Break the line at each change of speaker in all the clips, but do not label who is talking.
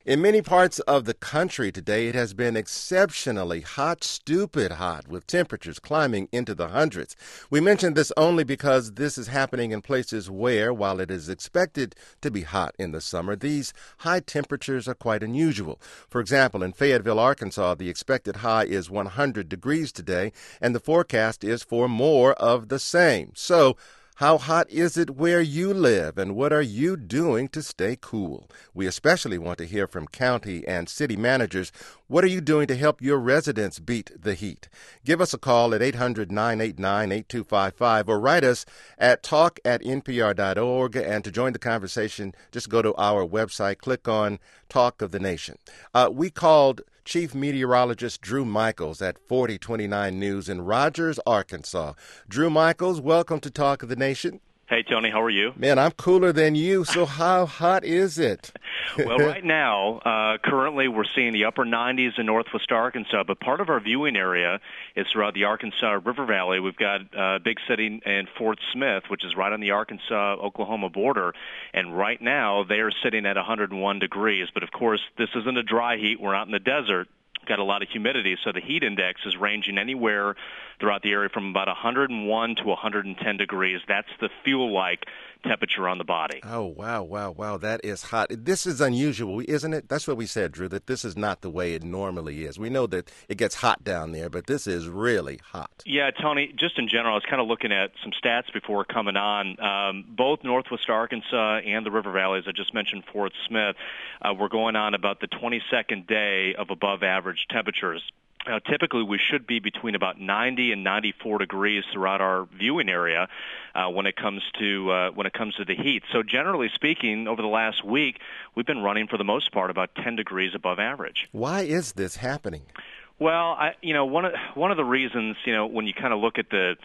In many parts of the country today, it has been exceptionally hot, stupid hot, with temperatures climbing into the hundreds. We mention this only because this is happening in places where, while it is expected to be hot in the summer, these high temperatures are quite unusual. For example, in Fayetteville, Arkansas, the expected high is 100 degrees today, and the forecast is for more of the same. So, how hot is it where you live, and what are you doing to stay cool? We especially want to hear from county and city managers. What are you doing to help your residents beat the heat? Give us a call at 800-989-8255 or write us at talk@npr.org. And to join the conversation, just go to our website, click on Talk of the Nation. We called Chief Meteorologist Drew Michaels at 4029 News in Rogers, Arkansas. Drew Michaels, welcome to Talk of the Nation.
Hey, Tony, how are you?
Man, I'm cooler than you, so how hot is it?
Well, right now, currently we're seeing the upper 90s in northwest Arkansas, but part of our viewing area is throughout the Arkansas River Valley. We've got a big city in Fort Smith, which is right on the Arkansas-Oklahoma border, and right now they are sitting at 101 degrees. But, of course, this isn't a dry heat. We're out in the desert. Got a lot of humidity, so the heat index is ranging anywhere throughout the area from about 101 to 110 degrees. That's the fuel-like temperature on the body.
Oh, wow. That is hot. This is unusual, isn't it? That's what we said, Drew, that this is not the way it normally is. We know that it gets hot down there, but this is really hot.
Yeah, Tony, just in general, I was kind of looking at some stats before coming on. Both northwest Arkansas and the River Valley, as I just mentioned, Fort Smith, we're going on about the 22nd day of above-average temperatures. Typically, we should be between about 90 and 94 degrees throughout our viewing area when it comes to the heat. So, generally speaking, over the last week, we've been running for the most part about 10 degrees above average.
Why is this happening?
Well, one of the reasons, when you kind of look at the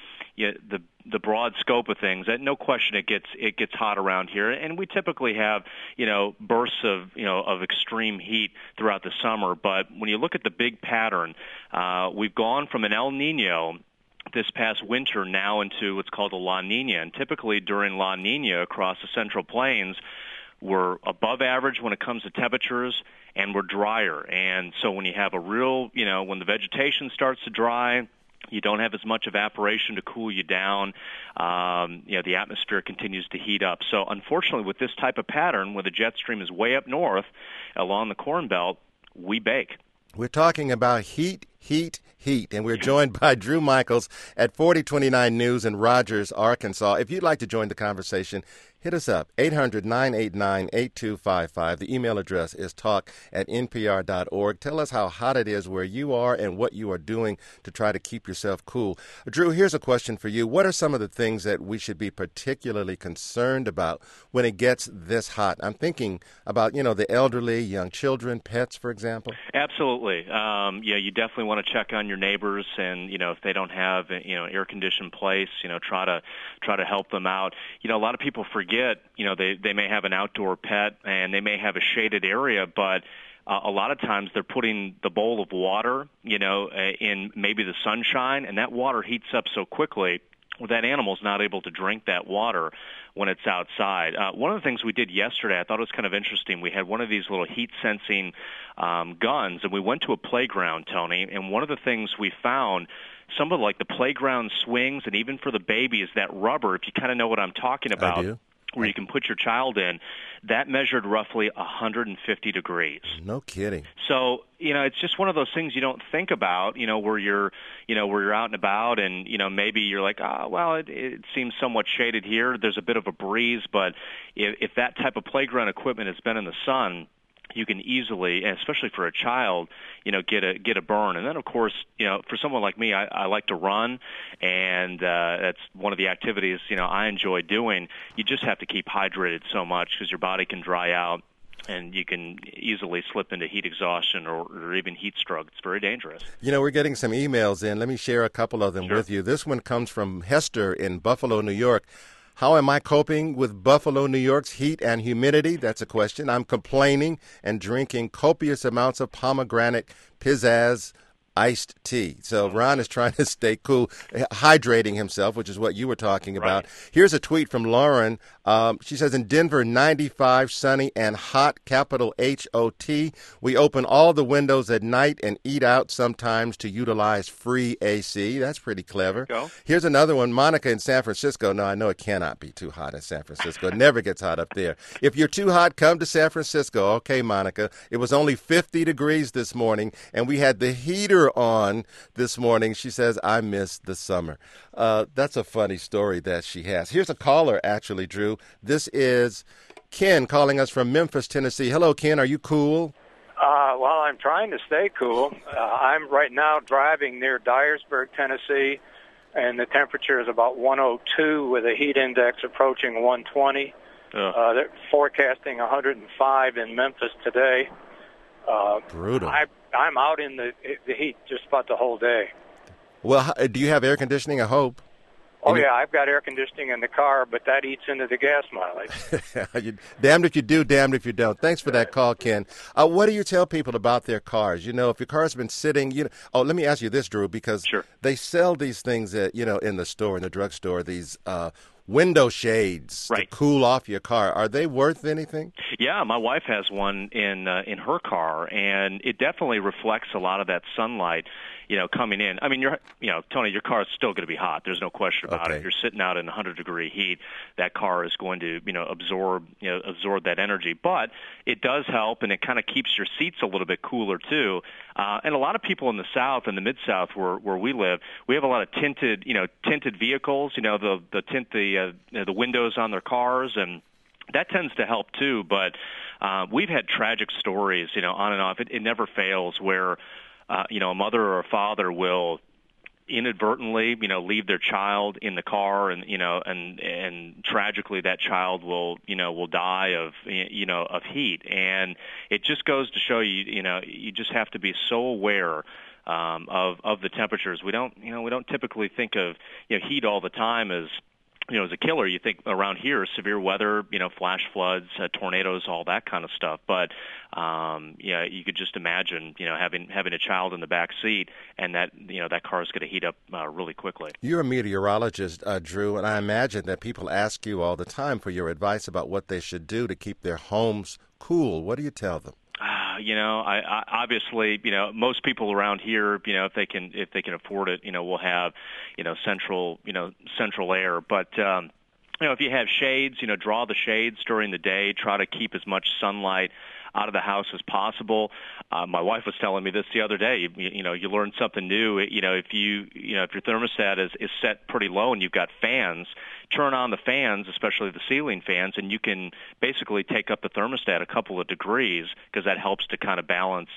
broad scope of things, that no question it gets hot around here, and we typically have bursts of extreme heat throughout the summer. But when you look at the big pattern, we've gone from an El Nino this past winter now into what's called a La Nina, and typically during La Nina across the Central Plains, we're above average when it comes to temperatures, and we're drier. And so when you have a real, when the vegetation starts to dry, you don't have as much evaporation to cool you down. The atmosphere continues to heat up. So unfortunately, with this type of pattern, when the jet stream is way up north along the Corn Belt, we bake.
We're talking about heat, and we're joined by Drew Michaels at 4029 News in Rogers, Arkansas. If you'd like to join the conversation, hit us up, 800-989-8255. The email address is talk@npr.org. Tell us how hot it is where you are and what you are doing to try to keep yourself cool. Drew, here's a question for you. What are some of the things that we should be particularly concerned about when it gets this hot? I'm thinking about, the elderly, young children, pets, for example.
Absolutely. You definitely want to check on your neighbors, and, if they don't have, an air-conditioned place, try to help them out. A lot of people forget, they may have an outdoor pet and they may have a shaded area, but a lot of times they're putting the bowl of water, in maybe the sunshine, and that water heats up so quickly that animal's not able to drink that water when it's outside. One of the things we did yesterday, I thought it was kind of interesting. We had one of these little heat-sensing guns, and we went to a playground, Tony, and one of the things we found, some of the playground swings, and even for the babies, that rubber, if you kind of know what I'm talking about,
I do.
Where you can put your child in, that measured roughly 150 degrees.
No kidding.
So, it's just one of those things you don't think about, where you're out and about, and, maybe you're like, it seems somewhat shaded here. There's a bit of a breeze, but if that type of playground equipment has been in the sun, you can easily, especially for a child, get a burn. And then, of course, for someone like me, I like to run, and that's one of the activities, I enjoy doing. You just have to keep hydrated so much because your body can dry out, and you can easily slip into heat exhaustion or even heat stroke. It's very dangerous.
We're getting some emails in. Let me share a couple of them with you. This one comes from Hester in Buffalo, New York. How am I coping with Buffalo, New York's heat and humidity? That's a question. I'm complaining and drinking copious amounts of pomegranate pizzazz iced tea. So Ron is trying to stay cool, hydrating himself, which is what you were talking about.
Right.
Here's a tweet from Lauren. She says, in Denver, 95, sunny and hot, capital H-O-T. We open all the windows at night and eat out sometimes to utilize free AC. That's pretty clever.
Go.
Here's another one. Monica in San Francisco. No, I know it cannot be too hot in San Francisco. It never gets hot up there. If you're too hot, come to San Francisco. Okay, Monica. It was only 50 degrees this morning, and we had the heater on this morning. She says, I miss the summer. That's a funny story that she has. Here's a caller, actually, Drew. This is Ken calling us from Memphis, Tennessee. Hello, Ken. Are you cool?
Well, I'm trying to stay cool. I'm right now driving near Dyersburg, Tennessee, and the temperature is about 102 with a heat index approaching 120. They're forecasting 105 in Memphis today.
Brutal.
I'm out in the heat just about the whole day.
Well, do you have air conditioning? I hope.
Oh, yeah, I've got air conditioning in the car, but that eats into the gas mileage.
Damned if you do, damned if you don't. Thanks for that call, Ken. What do you tell people about their cars? You know, if your car's been sitting, let me ask you this, Drew, because
Sure.
They sell these things that, in the store, in the drugstore, these window shades to cool off your car. Are they worth anything?
Yeah, my wife has one in her car, and it definitely reflects a lot of that sunlight, coming in. I mean, Tony, your car is still going to be hot. There's no question about it. If you're sitting out in 100-degree heat, that car is going to, absorb that energy. But it does help, and it kind of keeps your seats a little bit cooler too. And a lot of people in the South and the Mid-South, where we live, we have a lot of tinted vehicles. The tint the windows on their cars, and that tends to help too. But we've had tragic stories, on and off. It never fails where a mother or a father will inadvertently, leave their child in the car, and tragically that child will die of heat. And it just goes to show you just have to be so aware of the temperatures. We don't typically think of heat all the time as as a killer. You think around here, severe weather, flash floods, tornadoes, all that kind of stuff. But you could just imagine, having a child in the back seat, and that car is going to heat up really quickly. You're
a meteorologist, Drew, and I imagine that people ask you all the time for your advice about what they should do to keep their homes cool. What do you tell them?
I obviously, most people around here, if they can afford it, will have, central air. But, if you have shades, draw the shades during the day. Try to keep as much sunlight out of the house as possible. My wife was telling me this the other day. You learn something new. If your thermostat is set pretty low and you've got fans, turn on the fans, especially the ceiling fans, and you can basically take up the thermostat a couple of degrees, because that helps to kind of balance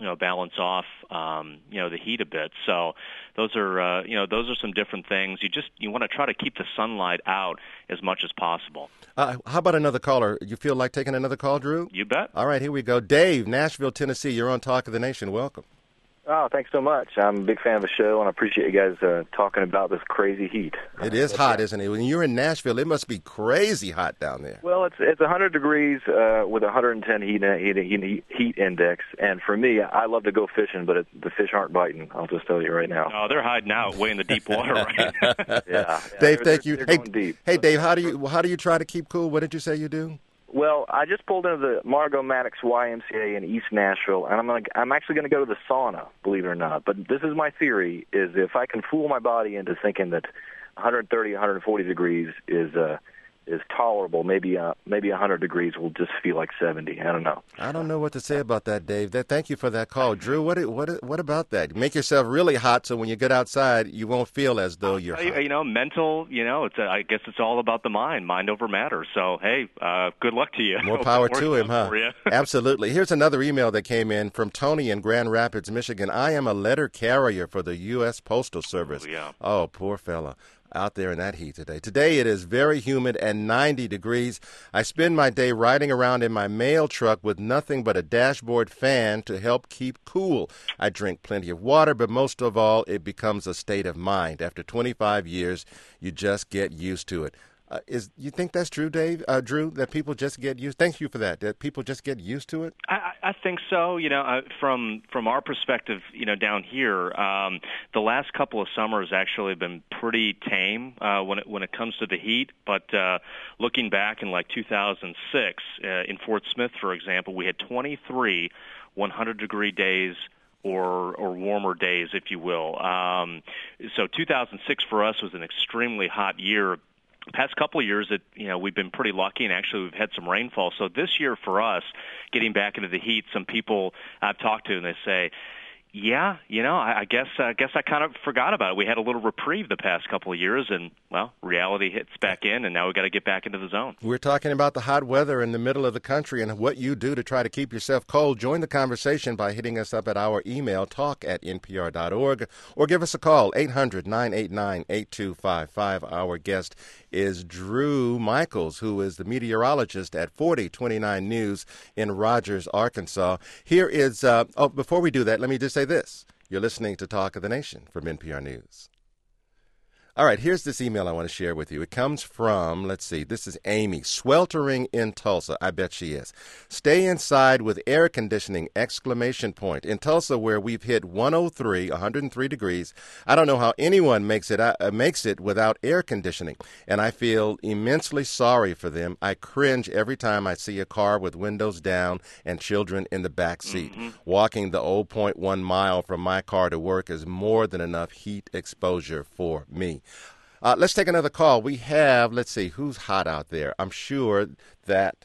off the heat a bit. So those are some different things. You want to try to keep the sunlight out as much as possible.
How about another caller? You feel like taking another call, Drew?
You bet.
All right, here we go. Dave, Nashville, Tennessee. You're on Talk of the Nation. Welcome.
Oh, thanks so much. I'm a big fan of the show, and I appreciate you guys talking about this crazy heat.
It is hot, isn't it? When you're in Nashville, it must be crazy hot down there.
Well, it's 100 degrees with 110 heat index, and for me, I love to go fishing, but the fish aren't biting. I'll just tell you right now.
Oh, they're hiding out way in the deep water, right?
Yeah.
Dave, thank you.
They're going deep.
Hey, Dave, how do you try to keep cool? What did you say you do?
Well, I just pulled into the Margot Maddox YMCA in East Nashville, and I'm actually going to go to the sauna, believe it or not. But this is my theory: is if I can fool my body into thinking that 130, 140 degrees is tolerable, maybe 100 degrees will just feel like 70. I don't know.
I don't know what to say about that, Dave. Thank you for that call, Drew. What about that? Make yourself really hot so when you get outside, you won't feel as though you're hot.
Mental. I guess it's all about the mind over matter. So hey, good luck to you.
More power to him, huh? Absolutely. Here's another email that came in from Tony in Grand Rapids, Michigan. I am a letter carrier for the U.S. Postal Service.
Oh, yeah.
Oh, poor fella. Out there in that heat today. Today it is very humid and 90 degrees. I spend my day riding around in my mail truck with nothing but a dashboard fan to help keep cool. I drink plenty of water, but most of all, it becomes a state of mind. After 25 years, you just get used to it. You think that's true, Dave? Drew, that people just get used? Thank you for that. That people just get used to it?
I I think so. From our perspective, down here, the last couple of summers actually have been pretty tame when it comes to the heat. But looking back in like 2006 in Fort Smith, for example, we had 23 100-degree days or warmer days, if you will. So 2006 for us was an extremely hot year. Past couple of years, we've been pretty lucky, and actually we've had some rainfall. So this year for us, getting back into the heat, some people I've talked to, and they say, yeah, I guess I kind of forgot about it. We had a little reprieve the past couple of years, and, well, reality hits back in, and now we've got to get back into the zone.
We're talking about the hot weather in the middle of the country and what you do to try to keep yourself cold. Join the conversation by hitting us up at our email, talk@npr.org, or give us a call, 800-989-8255. Our guest is Drew Michaels, who is the meteorologist at 4029 News in Rogers, Arkansas. Here is, before we do that, let me just say this. You're listening to Talk of the Nation from NPR News. All right, here's this email I want to share with you. It comes from, this is Amy, sweltering in Tulsa. I bet she is. Stay inside with air conditioning, ! In Tulsa, where we've hit 103 degrees, I don't know how anyone makes it without air conditioning, and I feel immensely sorry for them. I cringe every time I see a car with windows down and children in the back seat. Mm-hmm. Walking the 0.1 mile from my car to work is more than enough heat exposure for me. Let's take another call. We have, who's hot out there? I'm sure that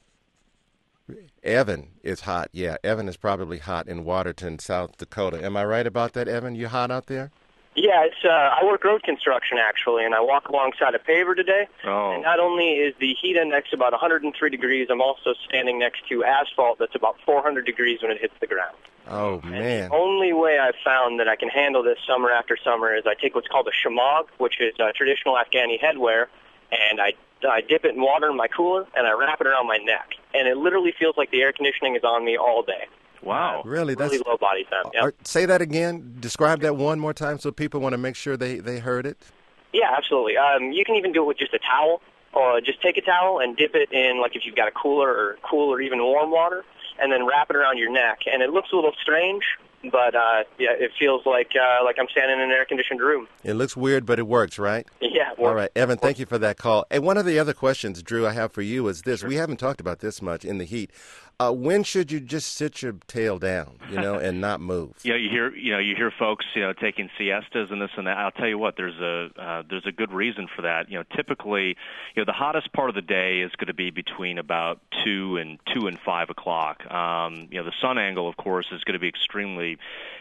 Evan is hot. Yeah, Evan is probably hot in Waterton, South Dakota. Am I right about that, Evan? You hot out there?
Yeah, I work road construction, actually, and I walk alongside a paver today.
Oh.
And not only is the heat index about 103 degrees, I'm also standing next to asphalt that's about 400 degrees when it hits the ground.
Oh, man.
And the only way I've found that I can handle this summer after summer is I take what's called a shamag, which is traditional Afghani headwear, and I dip it in water in my cooler, and I wrap it around my neck. And it literally feels like the air conditioning is on me all day.
Wow.
Really?
Really low body temp. Yep.
Say that again. Describe that one more time so people want to make sure they heard it.
Yeah, absolutely. You can even do it with just a towel, or just take a towel and dip it in, like if you've got a cooler or cool or even warm water, and then wrap it around your neck. And it looks a little strange, but it feels like I'm standing in an air-conditioned room.
It looks weird, but it works, right?
Yeah.
All right, Evan, thank you for that call. And one of the other questions, Drew, I have for you is this. Sure. We haven't talked about this much in the heat. When should you just sit your tail down, and not move?
You hear folks, taking siestas and this and that. I'll tell you what, there's a good reason for that. Typically, the hottest part of the day is going to be between about 2 and 5 o'clock. The sun angle, of course, is going to be extremely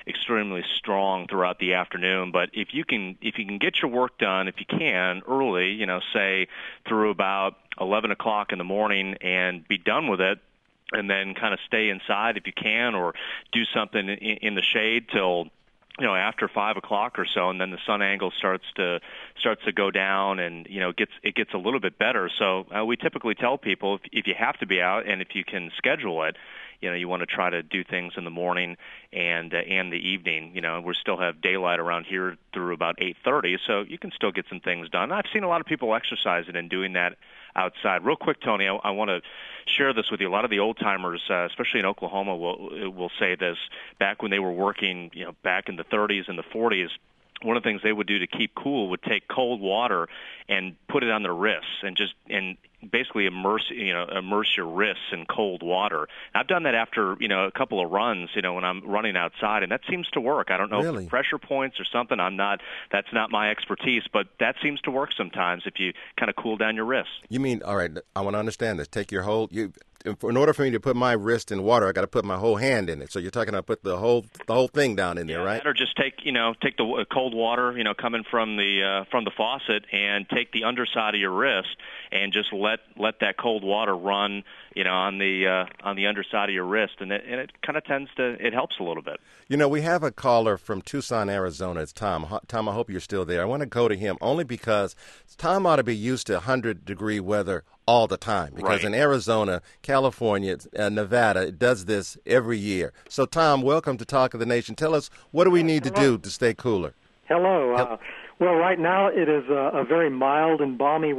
strong throughout the afternoon. But if you can get your work done, if you can, early, say through about 11 o'clock in the morning and be done with it, and then kind of stay inside if you can, or do something in the shade till after 5 o'clock or so, and then the sun angle starts to go down, and it gets a little bit better. So we typically tell people if you have to be out and if you can schedule it, you want to try to do things in the morning and the evening. We still have daylight around here through about 8:30, so you can still get some things done. I've seen a lot of people exercising and doing that outside. Real quick, Tony, I want to share this with you. A lot of the old timers, especially in Oklahoma, will say this. Back when they were working, back in the 30s and the 40s, one of the things they would do to keep cool would take cold water and put it on their wrists and basically immerse your wrists in cold water. I've done that after a couple of runs, when I'm running outside, and that seems to work. I don't know
really?
If pressure points or something. That's not my expertise, but that seems to work sometimes if you kind of cool down your wrists.
You mean, all right, I want to understand this. Take your whole in order for me to put my wrist in water, I got to put my whole hand in it. So you're talking about put the whole thing down in there, right?
Or just take the cold water, coming from the faucet, and take the underside of your wrist and just let that cold water run, on the underside of your wrist, and it kind of it helps a little bit.
We have a caller from Tucson, Arizona. It's Tom. Tom, I hope you're still there. I want to go to him only because Tom ought to be used to 100-degree weather all the time, because in Arizona, California, Nevada, it does this every year. So, Tom, welcome to Talk of the Nation. Tell us, what do we need to do to stay cooler?
Hello. Well, right now it is a very mild and balmy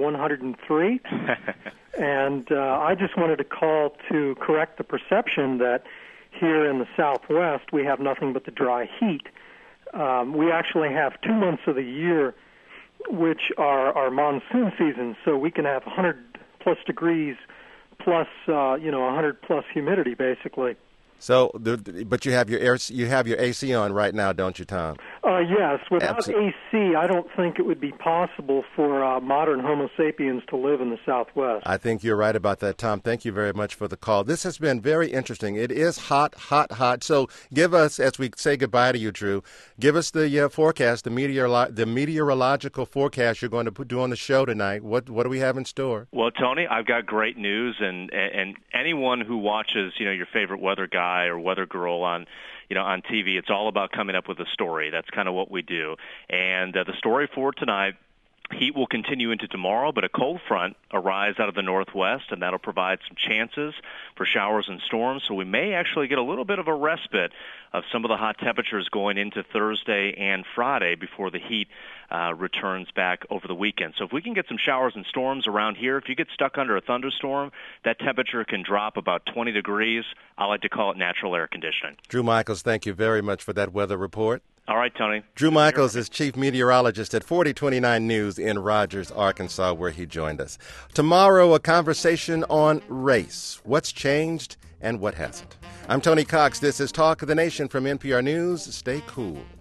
103, and I just wanted to call to correct the perception that here in the Southwest, we have nothing but the dry heat. We actually have 2 months of the year which are our monsoon seasons, so we can have 100-plus degrees plus, 100-plus humidity, basically.
So, but you have your AC on right now, don't you, Tom?
Yes. Without AC, I don't think it would be possible for modern Homo sapiens to live in the Southwest.
I think you're right about that, Tom. Thank you very much for the call. This has been very interesting. It is hot, hot, hot. So give us, as we say goodbye to you, Drew, give us the forecast, the meteorological forecast you're going to do on the show tonight. What do we have in store?
Well, Tony, I've got great news, and anyone who watches, your favorite weather guy or weather girl on TV, it's all about coming up with a story. That's kind of what we do. And the story for tonight, heat will continue into tomorrow, but a cold front arrives out of the northwest, and that'll provide some chances for showers and storms. So we may actually get a little bit of a respite of some of the hot temperatures going into Thursday and Friday before the heat returns back over the weekend. So if we can get some showers and storms around here, if you get stuck under a thunderstorm, that temperature can drop about 20 degrees. I like to call it natural air conditioning.
Drew Michaels, thank you very much for that weather report.
All right, Tony.
Drew Michaels is chief meteorologist at 4029 News in Rogers, Arkansas, where he joined us. Tomorrow, a conversation on race. What's changed and what hasn't? I'm Tony Cox. This is Talk of the Nation from NPR News. Stay cool.